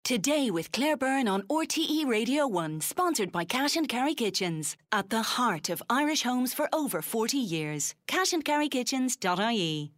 Today with Claire Byrne on RTE Radio 1, sponsored by Cash and Carry Kitchens. At the heart of Irish homes for over 40 years. cashandcarrykitchens.ie.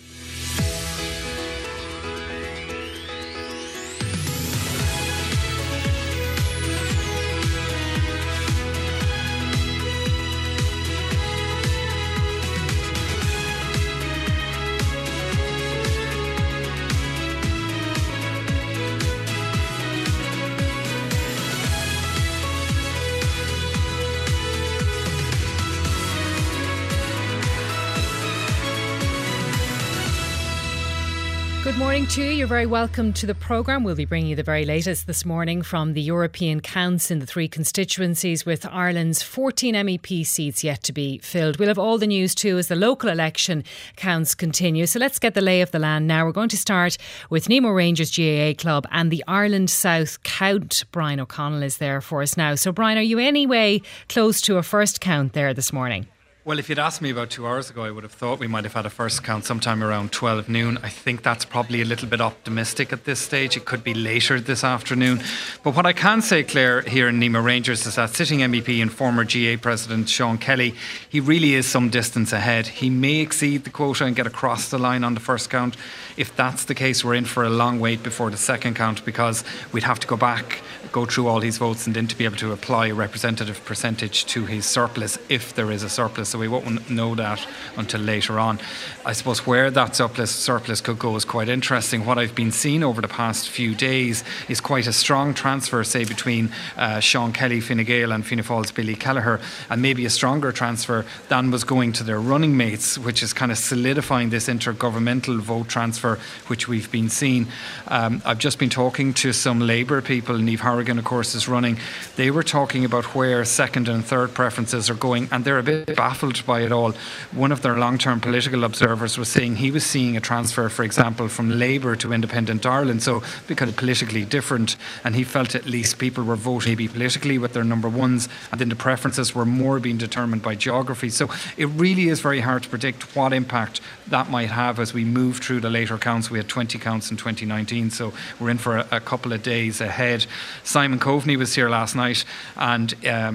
Good morning to you. You're very welcome to the programme. We'll be bringing you the very latest this morning from the European counts in the three constituencies, with Ireland's 14 MEP seats yet to be filled. We'll have all the news too as the local election counts continue. So let's get the lay of the land now. We're going to start with Nemo Rangers GAA Club and the Ireland South count. Brian O'Connell is there for us now. So Brian, are you anyway close to a first count there this morning? Well, if you'd asked me about 2 hours ago, I would have thought we might have had a first count sometime around 12 noon. I think that's probably a little bit optimistic at this stage. It could be later this afternoon. But what I can say, Claire, here in Nemo Rangers is that sitting MEP and former GA President Sean Kelly, he really is some distance ahead. He may exceed the quota and get across the line on the first count. If that's the case, we're in for a long wait before the second count, because we'd have to go back, go through all his votes and then to be able to apply a representative percentage to his surplus, if there is a surplus. So we won't know that until later on. I suppose where that surplus could go is quite interesting. What I've been seeing over the past few days is quite a strong transfer, say, between Sean Kelly, Fine Gael and Fianna Fáil's Billy Kelleher, and maybe a stronger transfer than was going to their running mates, which is kind of solidifying this intergovernmental vote transfer which we've been seeing. I've just been talking to some Labour people. Niamh Harrigan, of course, is running. They were talking about where second and third preferences are going, and they're a bit baffled by it all. One of their long-term political observers was saying he was seeing a transfer, for example, from Labour to Independent Ireland, so kind of politically different, and he felt at least people were voting maybe politically with their number ones, and then the preferences were more being determined by geography. So it really is very hard to predict what impact that might have as we move through the later counts. We had 20 counts in 2019, so we're in for a couple of days ahead. Simon Coveney was here last night, and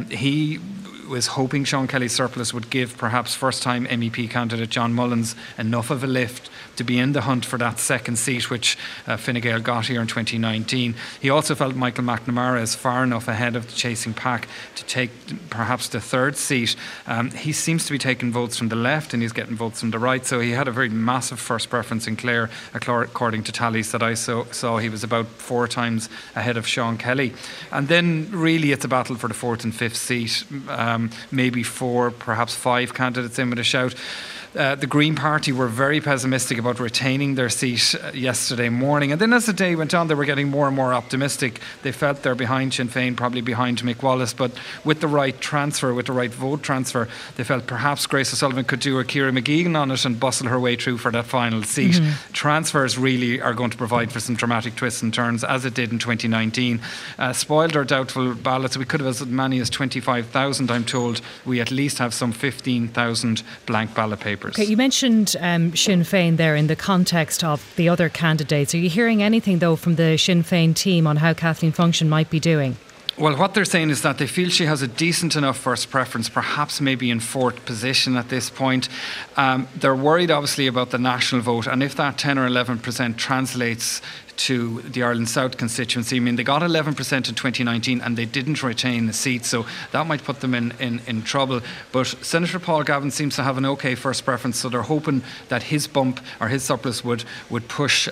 he was hoping Sean Kelly's surplus would give perhaps first-time MEP candidate John Mullins enough of a lift to be in the hunt for that second seat, which Fine Gael got here in 2019. He also felt Michael McNamara is far enough ahead of the chasing pack to take perhaps the third seat. He seems to be taking votes from the left and he's getting votes from the right, so he had a very massive first preference in Clare. According to tallies that I saw, he was about 4 times ahead of Sean Kelly. And then really it's a battle for the fourth and fifth seat. Maybe 4, perhaps 5 candidates in with a shout. The Green Party were very pessimistic about retaining their seat yesterday morning, and then as the day went on they were getting more and more optimistic. They felt they're behind Sinn Féin, probably behind Mick Wallace, but with the right transfer, with the right vote transfer, they felt perhaps Grace O'Sullivan could do a Ciara McGeegan on it and bustle her way through for that final seat. Transfers really are going to provide for some dramatic twists and turns, as it did in 2019. Spoiled or doubtful ballots, we could have as many as 25,000. I'm told we at least have some 15,000 blank ballot papers. Okay, you mentioned Sinn Féin there in the context of the other candidates. Are you hearing anything though from the Sinn Féin team on how Kathleen Funchion might be doing? Well, what they're saying is that they feel she has a decent enough first preference, perhaps maybe in fourth position at this point. They're worried obviously about the national vote, and if that 10 or 11% translates to the Ireland South constituency. I mean, they got 11% in 2019 and they didn't retain the seat, so that might put them in trouble. But Senator Paul Gavin seems to have an okay first preference, so they're hoping that his bump or his surplus would push,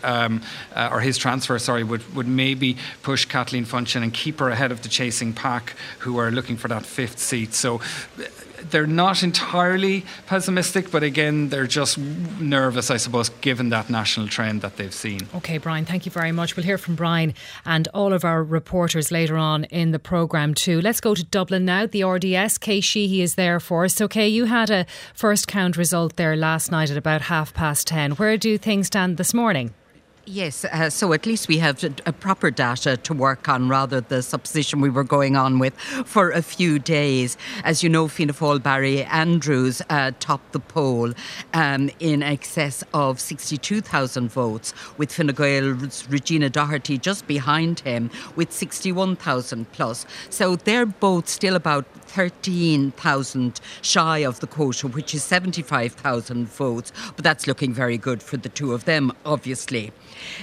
or his transfer, would maybe push Kathleen Funchion and keep her ahead of the chasing pack, who are looking for that fifth seat. So they're not entirely pessimistic, but again, they're just nervous, I suppose, given that national trend that they've seen. OK, Brian, thank you very much. We'll hear from Brian and all of our reporters later on in the programme too. Let's go to Dublin now. The RDS, Kay Sheehy is there for us. So, Kay, you had a first count result there last night at about 10:30. Where do things stand this morning? Yes, so at least we have a proper data to work on rather the supposition we were going on with for a few days. As you know, Fianna Fáil Barry Andrews topped the poll in excess of 62,000 votes, with Fine Gael's Regina Doherty just behind him with 61,000 plus. So they're both still about 13,000 shy of the quota, which is 75,000 votes, but that's looking very good for the two of them, obviously.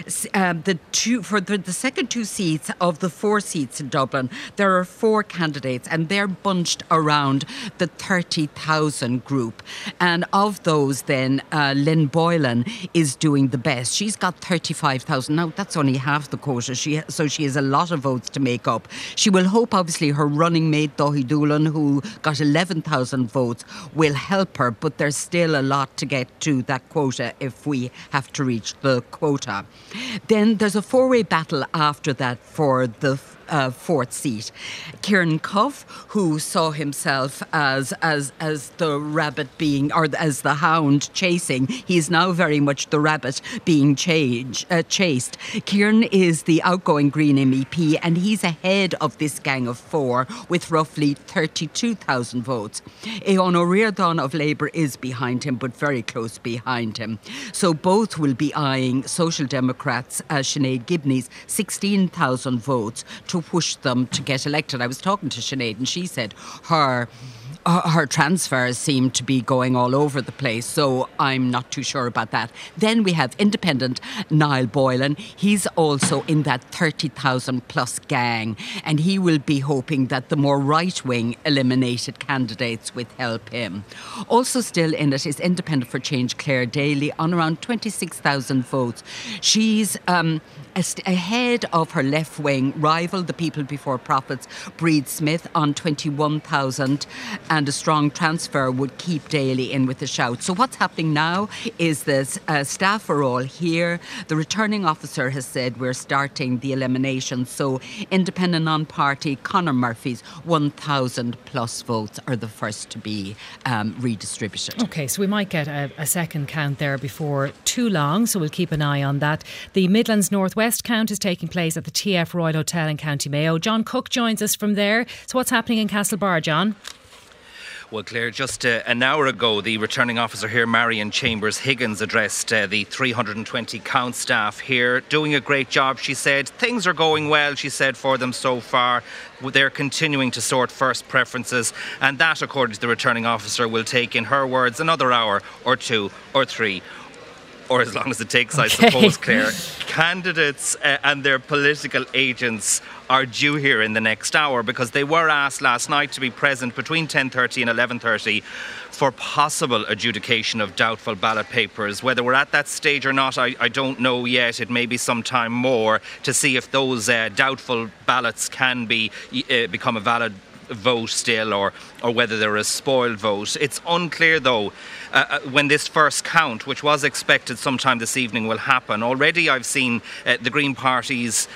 The second two seats of the 4 seats in Dublin, there are 4 candidates, and they're bunched around the 30,000 group. And of those, then Lynn Boylan is doing the best. She's got 35,000. Now that's only half the quota, so she has a lot of votes to make up. She will hope, obviously, her running mate Dáithí Doolan, who got 11,000 votes, will help her, but there's still a lot to get to that quota if we have to reach the quota. Then there's a 4-way battle after that for the 4th seat. Kieran Cuff, who saw himself as the rabbit being, or as the hound chasing, he's now very much the rabbit being chased. Kieran is the outgoing Green MEP, and he's ahead of this gang of 4 with roughly 32,000 votes. Eoin O'Riordan of Labour is behind him, but very close behind him. So both will be eyeing Social Democrats, Sinead Gibney's 16,000 votes to push them to get elected. I was talking to Sinead, and she said her transfers seem to be going all over the place, so I'm not too sure about that. Then we have independent Niall Boylan. He's also in that 30,000 plus gang, and he will be hoping that the more right-wing eliminated candidates will help him. Also still in it is independent for Change Claire Daly on around 26,000 votes. She's ahead of her left-wing rival, the People Before Profits, Breed Smith, on 21,000, and a strong transfer would keep Daly in with a shout. So what's happening now is this staff are all here. The returning officer has said we're starting the elimination. So independent non-party Conor Murphy's 1,000 plus votes are the first to be redistributed. OK, so we might get a second count there before too long, so we'll keep an eye on that. The Midlands North West count is taking place at the TF Royal Hotel in County Mayo. John Cook joins us from there. So what's happening in Castlebar, John? Well, Claire, just an hour ago, the returning officer here, Marion Chambers Higgins, addressed the 320 count staff here. Doing a great job, she said. Things are going well, she said, for them so far. They're continuing to sort first preferences, and that, according to the returning officer, will take, in her words, another hour or 2 or 3. Or as long as it takes, I suppose, Claire. Candidates and their political agents are due here in the next hour, because they were asked last night to be present between 10:30 and 11:30 for possible adjudication of doubtful ballot papers. Whether we're at that stage or not, I don't know yet. It may be some time more to see if those doubtful ballots can become a valid vote still, or whether they're a spoiled vote. It's unclear, though, when this first count, which was expected sometime this evening, will happen. Already I've seen the Green Party's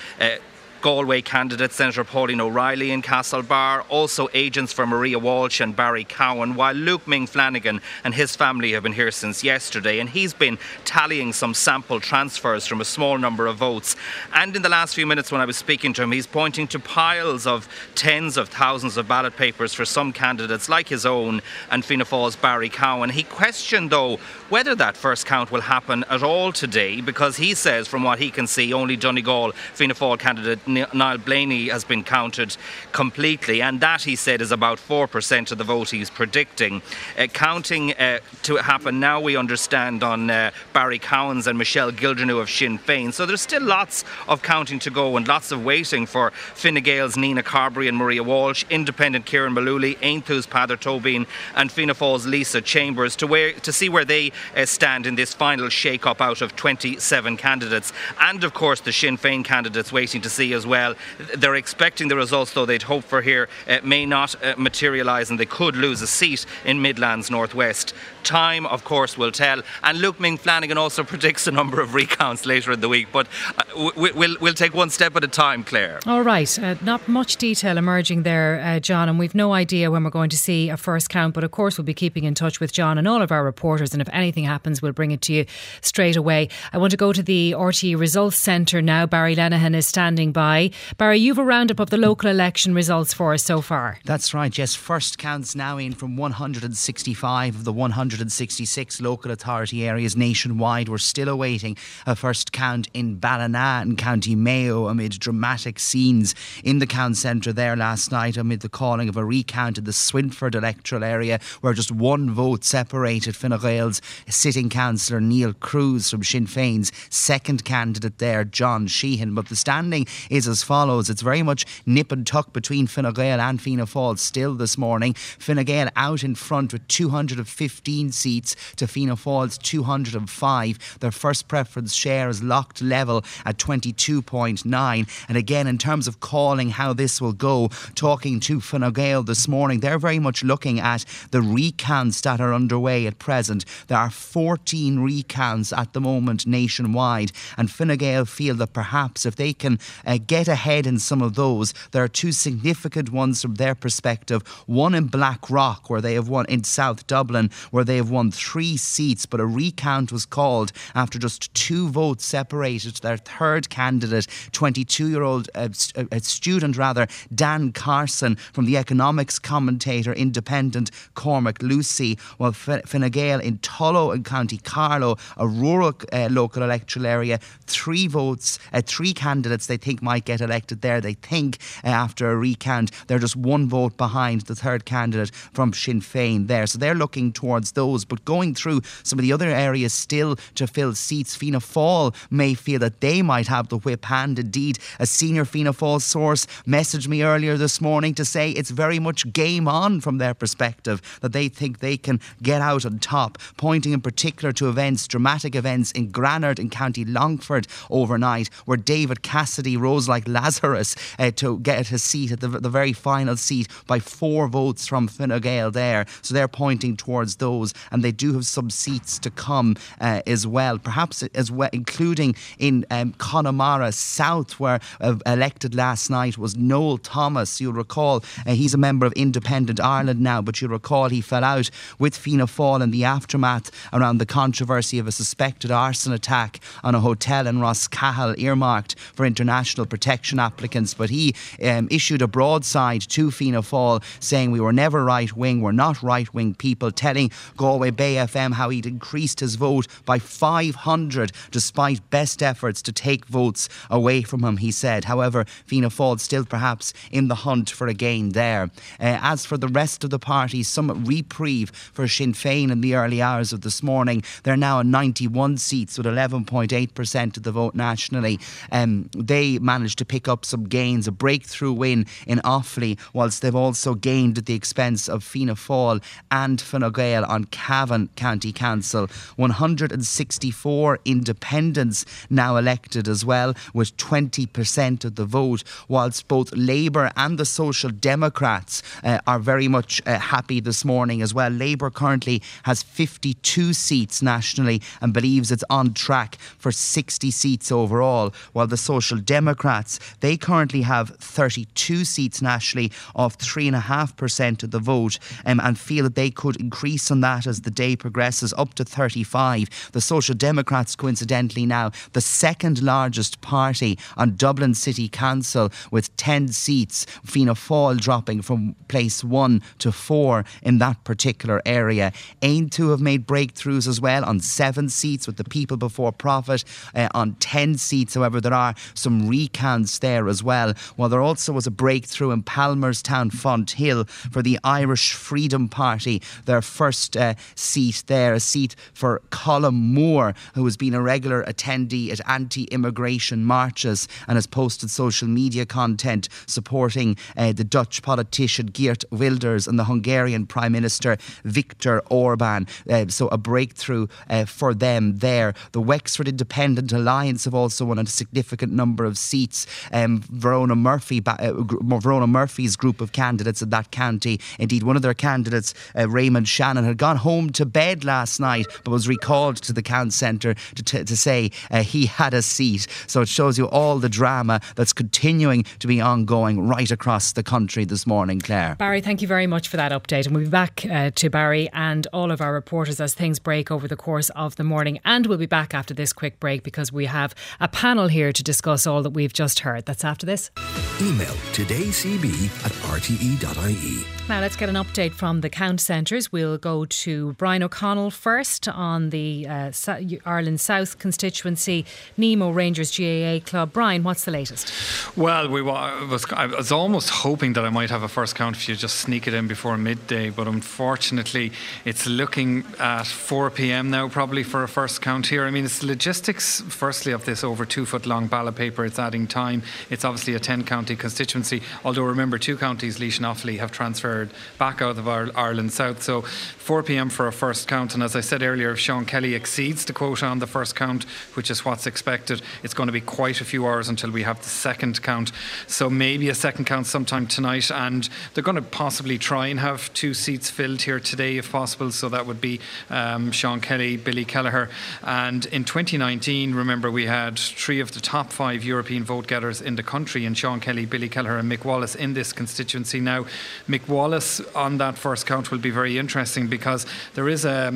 Galway candidate, Senator Pauline O'Reilly, in Castlebar, also agents for Maria Walsh and Barry Cowan, while Luke Ming Flanagan and his family have been here since yesterday, and he's been tallying some sample transfers from a small number of votes. And in the last few minutes when I was speaking to him, he's pointing to piles of tens of thousands of ballot papers for some candidates like his own and Fianna Fáil's Barry Cowan. He questioned, though, whether that first count will happen at all today, because he says, from what he can see, only Donegal Fianna Fáil candidate Niall Blaney has been counted completely, and that, he said, is about 4% of the vote he's predicting. Counting to happen now, we understand, on Barry Cowan's and Michelle Gildernew of Sinn Féin. So there's still lots of counting to go, and lots of waiting for Fine Gael's Nina Carberry and Maria Walsh, Independent Kieran Mullooly, Aonthu's Peadar Tobin, and Fianna Fáil's Lisa Chambers to see where they stand in this final shake-up out of 27 candidates. And of course the Sinn Féin candidates waiting to see as as well. They're expecting the results, though, they'd hope for here may not materialise, and they could lose a seat in Midlands Northwest. Time, of course, will tell. And Luke Ming-Flanagan also predicts a number of recounts later in the week. But we'll take one step at a time, Claire. All right. Not much detail emerging there, John, and we've no idea when we're going to see a first count. But of course, we'll be keeping in touch with John and all of our reporters. And if anything happens, we'll bring it to you straight away. I want to go to the RTE Results Centre now. Barry Lenihan is standing by. Barry, you've a roundup of the local election results for us so far. That's right, yes. First counts now in from 165 of the 166 local authority areas nationwide. We're still awaiting a first count in Ballina in County Mayo amid dramatic scenes in the count centre there last night amid the calling of a recount in the Swinford electoral area where just one vote separated Fine Gael's sitting councillor Neil Cruz from Sinn Féin's second candidate there, John Sheehan. But the standing is as follows. It's very much nip and tuck between Fine Gael and Fianna Fáil still this morning. Fine Gael out in front with 215 seats to Fianna Fáil's 205. Their first preference share is locked level at 22.9. And again, in terms of calling how this will go, talking to Fine Gael this morning, they're very much looking at the recounts that are underway at present. There are 14 recounts at the moment nationwide, and Fine Gael feel that perhaps if they can get ahead in some of those, there are two significant ones from their perspective. One in Blackrock, where they have won, in South Dublin, where they have won 3 seats, but a recount was called after just 2 votes separated their third candidate, 22-year-old student Dan Carson from the economics commentator independent Cormac Lucy, while Fine Gael in Tullow in County Carlow, a rural local electoral area, 3 votes, 3 candidates they think might get elected there. They think after a recount they're just 1 vote behind the third candidate from Sinn Féin there. So they're looking towards those. But going through some of the other areas still to fill seats, Fianna Fáil may feel that they might have the whip hand. Indeed, a senior Fianna Fáil source messaged me earlier this morning to say it's very much game on from their perspective, that they think they can get out on top, pointing in particular to events, dramatic events in Granard in County Longford overnight, where David Cassidy rose like Lazarus to get his seat at the very final seat by 4 votes from Fine Gael there. So they're pointing towards those, and they do have some seats to come as well, perhaps as well, including in Connemara South, where elected last night was Noel Thomas. You'll recall he's a member of Independent Ireland now, but you'll recall he fell out with Fianna Fáil in the aftermath around the controversy of a suspected arson attack on a hotel in Roscahill earmarked for international protection applicants. But he issued a broadside to Fianna Fáil saying we were never right-wing, we're not right-wing people, telling Galway Bay FM how he'd increased his vote by 500 despite best efforts to take votes away from him, he said. However, Fianna Fáil still perhaps in the hunt for a gain there. As for the rest of the parties, some reprieve for Sinn Féin in the early hours of this morning. They're now on 91 seats with 11.8% of the vote nationally. They managed to pick up some gains, a breakthrough win in Offaly, whilst they've also gained at the expense of Fianna Fáil and Fine Gael on Cavan County Council. 164 independents now elected as well, with 20% of the vote, whilst both Labour and the Social Democrats are very much happy this morning as well. Labour currently has 52 seats nationally and believes it's on track for 60 seats overall, while the Social Democrats, they currently have 32 seats nationally of 3.5% of the vote, and feel that they could increase on that as the day progresses up to 35. The Social Democrats, coincidentally now, the second largest party on Dublin City Council with 10 seats. Fianna Fáil dropping from place 1 to 4 in that particular area. Aim to have made breakthroughs as well on 7 seats with the People Before Profit on 10 seats. However, there are some recounts there as well. While there also was a breakthrough in Palmerstown Fonthill for the Irish Freedom Party, their first seat there, a seat for Colm Moore, who has been a regular attendee at anti-immigration marches and has posted social media content supporting the Dutch politician Geert Wilders and the Hungarian Prime Minister Viktor Orban. So a breakthrough for them there. The Wexford Independent Alliance have also won a significant number of seats. beats Verona Murphy's group of candidates in that county. Indeed, one of their candidates, Raymond Shannon, had gone home to bed last night but was recalled to the count centre to say he had a seat. So it shows you all the drama that's continuing to be ongoing right across the country this morning, Claire. Barry, thank you very much for that update, and we'll be back to Barry and all of our reporters as things break over the course of the morning, and we'll be back after this quick break because we have a panel here to discuss all that we've just heard. That's after this. Email todayscb@rte.ie. Now let's get an update from the count centres. We'll go to Brian O'Connell first on the Ireland South constituency, Nemo Rangers GAA Club. Brian, what's the latest? Well, I was almost hoping that I might have a first count if you just sneak it in before midday, but unfortunately it's looking at 4 p.m. now probably for a first count here. I mean, it's the logistics firstly of this over 2 foot long ballot paper. It's adding time. It's obviously a 10 county constituency, although remember 2 counties, Laois and Offaly, have transferred back out of Ireland South. So 4 p.m. for a first count, and as I said earlier, if Sean Kelly exceeds the quota on the first count, which is what's expected, it's going to be quite a few hours until we have the second count. So maybe a second count sometime tonight, and they're going to possibly try and have 2 seats filled here today if possible. So that would be Sean Kelly, Billy Kelleher, and in 2019, remember, we had 3 of the top 5 European vote getters in the country, and Sean Kelly, Billy Kelleher and Mick Wallace in this constituency. Now Mick Wallace on that first count will be very interesting because there is a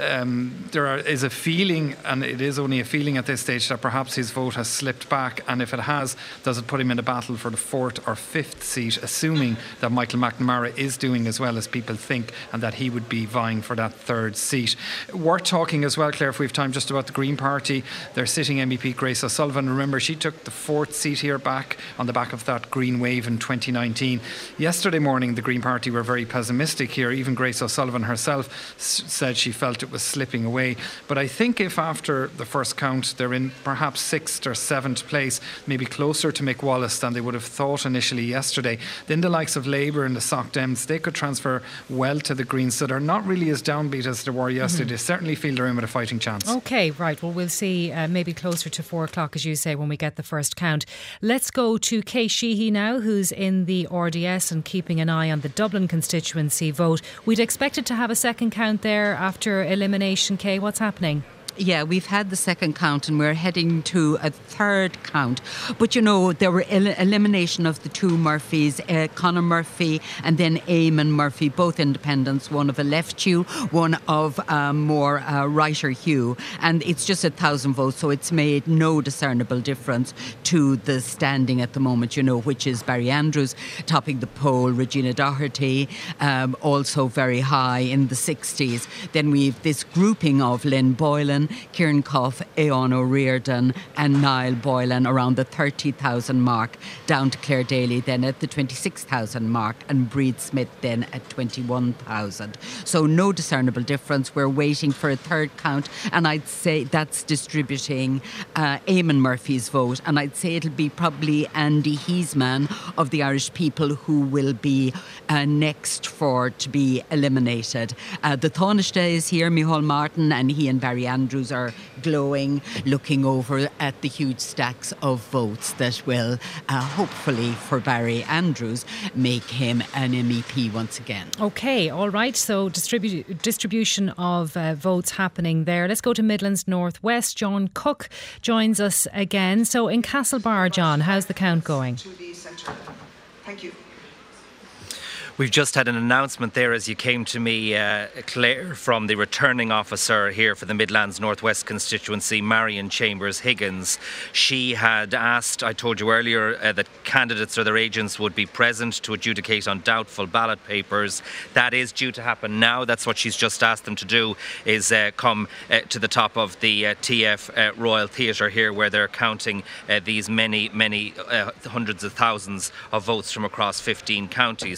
feeling, and it is only a feeling at this stage, that perhaps his vote has slipped back, and if it has, does it put him in a battle for the 4th or 5th seat, assuming that Michael McNamara is doing as well as people think and that he would be vying for that 3rd seat. Worth talking as well, Claire, if we have time, just about the Green Party. Their sitting MEP Grace O'Sullivan, remember, she took the 4th seat here back on the back of that Green wave in 2019. Yesterday morning the Green Party were very pessimistic here. Even Grace O'Sullivan herself said she felt it was slipping away. But I think if after the first count they're in perhaps 6th or 7th place, maybe closer to Mick Wallace than they would have thought initially yesterday, then the likes of Labour and the Soc Dems, they could transfer well to the Greens. So they're not really as downbeat as they were yesterday. They certainly feel they're in with a fighting chance. OK, right. Well, we'll see maybe closer to 4 o'clock, as you say, when we get the first count. Let's go to Kay Sheehy now, who's in the RDS and keeping an eye on the Dublin constituency vote. We'd expected to have a second count there after elimination. Kay, what's happening? Yeah, we've had the second count and we're heading to a third count. But, you know, there were elimination of the 2 Murphys, Conor Murphy and then Eamon Murphy, both independents, one of a left hue, one of more righter hue. And it's just 1,000 votes, so it's made no discernible difference to the standing at the moment, you know, which is Barry Andrews topping the poll, Regina Doherty also very high in the 60s. Then we've this grouping of Lynn Boylan, Kieran Cuff, Eoin O'Riordan and Niall Boylan around the 30,000 mark, down to Claire Daly then at the 26,000 mark and Breed Smith then at 21,000. So no discernible difference. We're waiting for a third count, and I'd say that's distributing Eamon Murphy's vote, and I'd say it'll be probably Andy Heasman of the Irish People who will be next to be eliminated. The Taoiseach is here, Micheál Martin, and he and Barry Andrews are glowing, looking over at the huge stacks of votes that will hopefully for Barry Andrews make him an MEP once again. OK, all right, so distribution of votes happening there. Let's go to Midlands North West. John Cook joins us again. So in Castlebar, John, how's the count going? To the centre. Thank you. We've just had an announcement there as you came to me, Claire, from the returning officer here for the Midlands Northwest constituency, Marion Chambers Higgins. She had asked, I told you earlier, that candidates or their agents would be present to adjudicate on doubtful ballot papers. That is due to happen now. That's what she's just asked them to do, is come to the top of the TF Royal Theatre here, where they're counting these many hundreds of thousands of votes from across 15 counties. So in the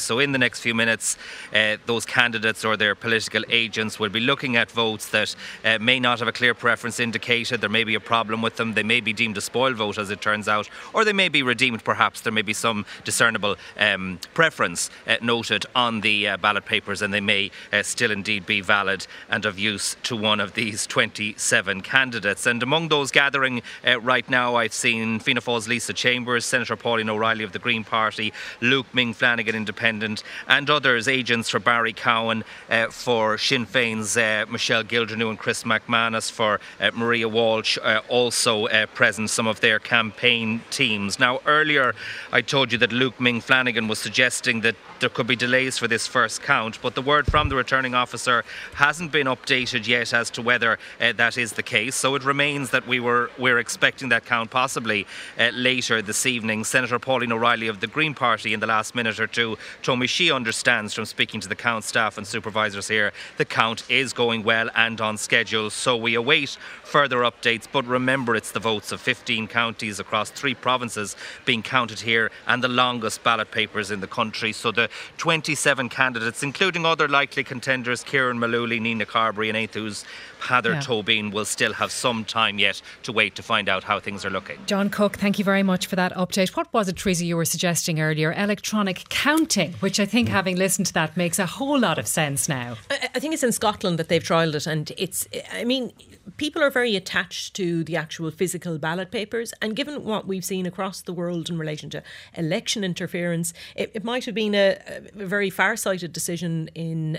next few minutes, those candidates or their political agents will be looking at votes that may not have a clear preference indicated. There may be a problem with them. They may be deemed a spoil vote, as it turns out, or they may be redeemed. Perhaps there may be some discernible preference noted on the ballot papers, and they may still indeed be valid and of use to one of these 27 candidates. And among those gathering right now, I've seen Fianna Fáil's Lisa Chambers, Senator Pauline O'Reilly of the Green Party, Luke Ming Flanagan, Independent, and others, agents for Barry Cowan, for Sinn Féin's Michelle Gildernew and Chris McManus, for Maria Walsh, also present, some of their campaign teams. Now, earlier I told you that Luke Ming Flanagan was suggesting that there could be delays for this first count, but the word from the returning officer hasn't been updated yet as to whether that is the case. So it remains that we're expecting that count possibly later this evening. Senator Pauline O'Reilly of the Green Party in the last minute or two told me she understands from speaking to the count staff and supervisors here the count is going well and on schedule. So we await further updates, but remember, it's the votes of 15 counties across 3 provinces being counted here, and the longest ballot papers in the country. So the 27 candidates, including other likely contenders, Kieran Malooly, Nina Carberry and Aithú's Heather Tobin, will still have some time yet to wait to find out how things are looking. John Cook, thank you very much for that update. What was it, Teresa, you were suggesting earlier? Electronic counting, which I think, having listened to that, makes a whole lot of sense now. I think it's in Scotland that they've trialled it, and people are very attached to the actual physical ballot papers, and given what we've seen across the world in relation to election interference, it might have been a very far-sighted decision in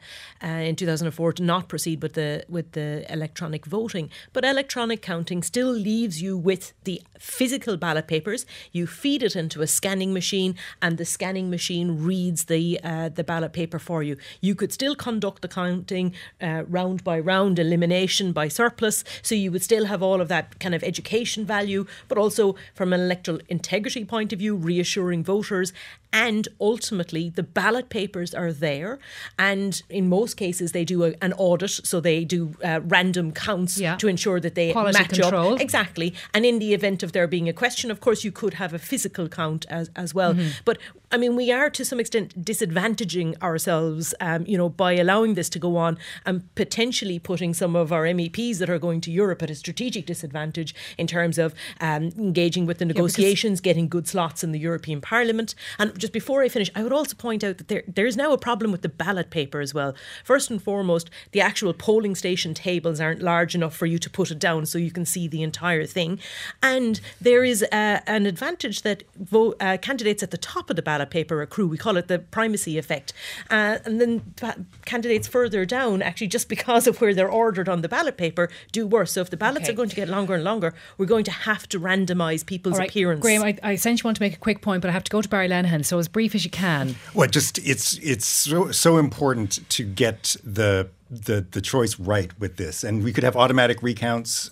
2004 to not proceed with the electronic voting. But electronic counting still leaves you with the physical ballot papers. You feed it into a scanning machine, and the scanning machine reads the ballot paper for you. You could still conduct the counting round by round, elimination by surplus, so you would still have all of that kind of education value, but also from an electoral integrity point of view, reassuring voters. And ultimately, the ballot papers are there. And in most cases, they do an audit. So they do random counts to ensure that they quality match control. up. Exactly. And in the event of there being a question, of course, you could have a physical count as well. Mm-hmm. But I mean, we are to some extent disadvantaging ourselves, by allowing this to go on and potentially putting some of our MEPs that are going to Europe at a strategic disadvantage in terms of engaging with the negotiations, getting good slots in the European Parliament. And just before I finish, I would also point out that there is now a problem with the ballot paper as well. First and foremost, the actual polling station tables aren't large enough for you to put it down so you can see the entire thing. And there is an advantage that candidates at the top of the ballot paper accrue. We call it the primacy effect. And then candidates further down, actually, just because of where they're ordered on the ballot paper, do worse. So if the ballots are going to get longer and longer, we're going to have to randomise people's appearance. Graham, I essentially want to make a quick point, but I have to go to Barry Lenihan, so as brief as you can. Well, just it's so important to get the choice right with this, and we could have automatic recounts,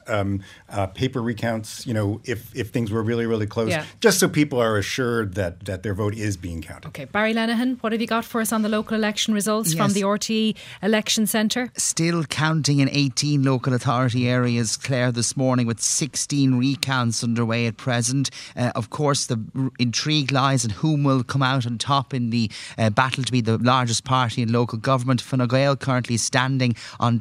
paper recounts, if things were really, really close, just so people are assured that their vote is being counted. Okay, Barry Lenihan, what have you got for us on the local election results from the RTE Election Centre? Still counting in 18 local authority areas, Claire, this morning, with 16 recounts underway at present. Of course, the intrigue lies in whom will come out on top in the battle to be the largest party in local government. Fine Gael currently standing on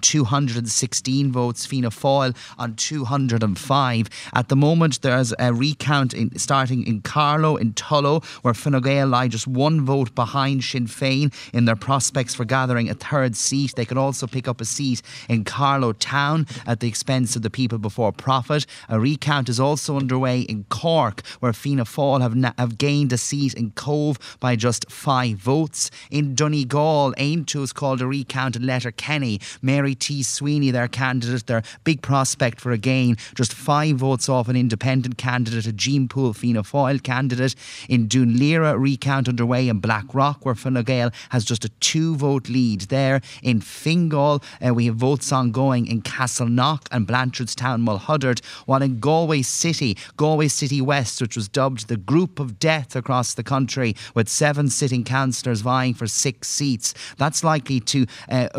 216 votes, Fianna Fáil on 205. At the moment, there's a recount starting in Carlow, in Tullow, where Fine Gael lie just one vote behind Sinn Féin in their prospects for gathering a third seat. They could also pick up a seat in Carlow Town at the expense of the People Before Profit. A recount is also underway in Cork, where Fianna Fáil have gained a seat in Cove by just 5 votes. In Donegal, Aontú has called a recount in Letterkenny. Mary T. Sweeney, their candidate, their big prospect for a gain, just 5 votes off an independent candidate, a Jean Poole Fianna Fáil candidate. In Dunleera, recount underway in Blackrock, where Fine Gael has just a 2-vote lead there. In Fingal, we have votes ongoing in Castleknock and Blanchardstown, Mulhuddard, while in Galway City West, which was dubbed the group of death across the country, with 7 sitting councillors vying for 6 seats, that's likely to result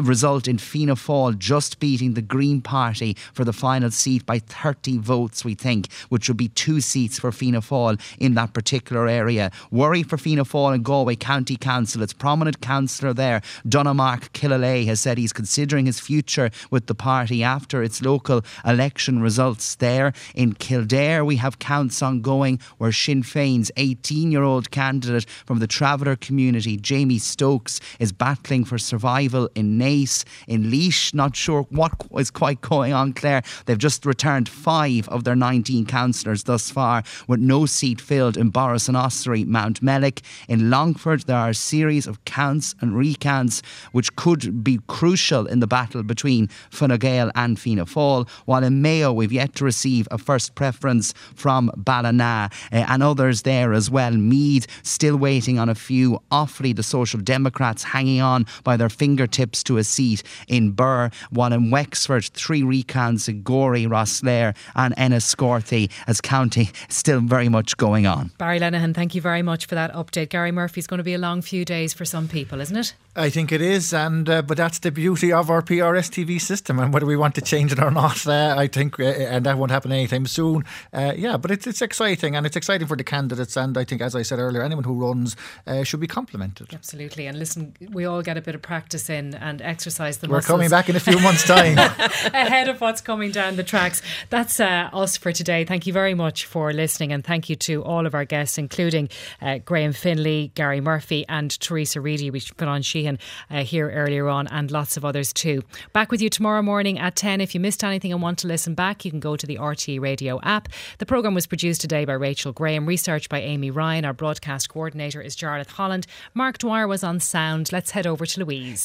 result in Fianna Fáil just beating the Green Party for the final seat by 30 votes, we think, which would be 2 seats for Fianna Fáil in that particular area. Worry for Fianna Fáil and Galway County Council. Its prominent councillor there, Donamark Killalay, has said he's considering his future with the party after its local election results there. In Kildare, we have counts ongoing where Sinn Féin's 18-year-old candidate from the Traveller community, Jamie Stokes, is battling for survival in Naas. In Laois, not sure what is quite going on, Claire. They've just returned 5 of their 19 councillors thus far, with no seat filled in Boris and Ossory, Mount Mellick. In Longford, there are a series of counts and recounts which could be crucial in the battle between Fine Gael and Fianna Fáil, while in Mayo we've yet to receive a first preference from Ballina and others there as well. Meath still waiting on a few. Offaly, the Social Democrats, hanging on by their fingertips to a seat in Birr, while in Wexford 3 recounts in Gorey, Rosslare and Enniscorthy, as county still very much going on. Barry Lenihan, thank you very much for that update. Gary Murphy's going to be a long few days for some people, isn't it? I think it is, and but that's the beauty of our PRS TV system, and whether we want to change it or not, I think, and that won't happen anytime soon. But it's exciting, and it's exciting for the candidates, and I think, as I said earlier, anyone who runs should be complimented. Absolutely, and listen, we all get a bit of practice in and exercise the We're muscles. We're coming back in a few months' time. Ahead of what's coming down the tracks. That's us for today. Thank you very much for listening, and thank you to all of our guests, including Graham Finlay, Gary Murphy and Teresa Reedy. We put on Sheehan here earlier on, and lots of others too. Back with you tomorrow morning at 10. If you missed anything and want to listen back, you can go to the RTE Radio app. The programme was produced today by Rachel Graham, research by Amy Ryan. Our broadcast coordinator is Jarlath Holland. Mark Dwyer was on sound. Let's head over to Louise.